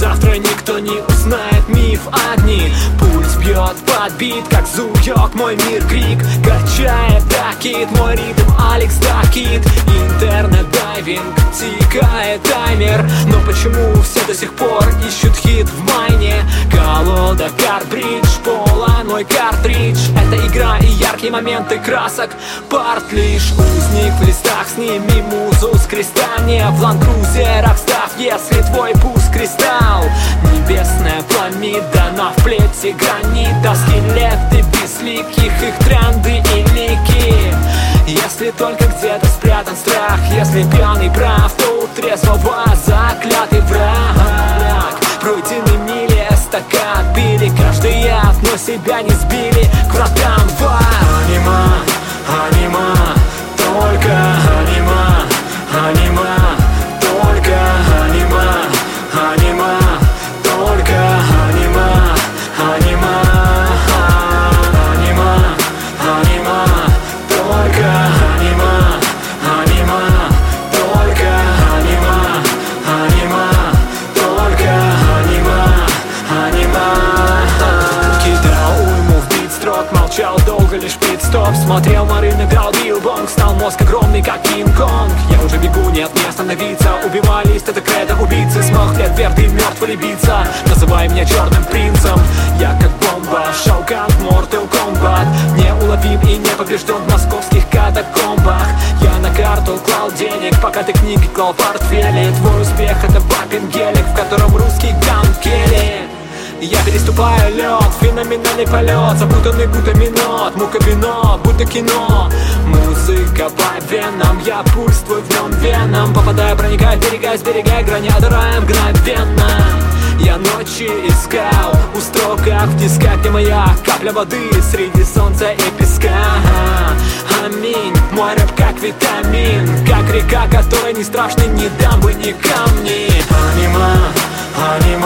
завтра никто не узнает миф одни. Пульс бьет под бит, как зуёк, мой мир крик. Качает такит, мой ритм Алекс Такит. Интернет-дайвинг, тикает таймер. Но почему все до сих пор ищут хит в майне? Колода, картридж, поланой картридж. Это игра и яркие моменты красок. Парт лишь узник в листах. Сними музу с креста. Не в ланд-крузерах став, если твой пуст кристалл. Небесная пламида, но в плете гранита. Скелеты безликих, их тренды и лики. Если только где-то спрятан страх, если пьяный прав, то у трезвого заклятый враг. Пройдены мили, эстакад били, каждый яд, но себя не сбили. К вратам в анима, анима, только анима, анима, только анима, анима, только анима, анима, анима, анима, только анима, анима, только анима, анима, только анима, анима. Кидал уйму в бит строк, молчал долго, лишь пит-стоп. Смотрел на рынок, играл бил-бонг. Стал мозг огромный, как Кинг-Конг. Я уже бегу, нет, не остановиться. Убивались, это кредо убийцы. Смог ли твердый, мертвый биться? Называй меня черным принцем. Я как бомба, Шаукан в Mortal Kombat. Неуловим и не побежден в московских катакомбах. Я на карту клал денег, пока ты книги клал в портфеле. Твой успех — это папин гелик, в котором русский ганкели. Я переступаю лед, феноменальный полет, запутанный будто минот, мука вино, будто кино. Музыка по венам, я пульс твой в нем веном. Попадаю, проникаю, берегаю, сберегаю, грани одураю мгновенно. Я ночи искал у строк, как в тисках, где моя капля воды среди солнца и песка. Аминь, мой рэп как витамин, как река, которой не страшно, не дам бы ни камни. Анима, анима.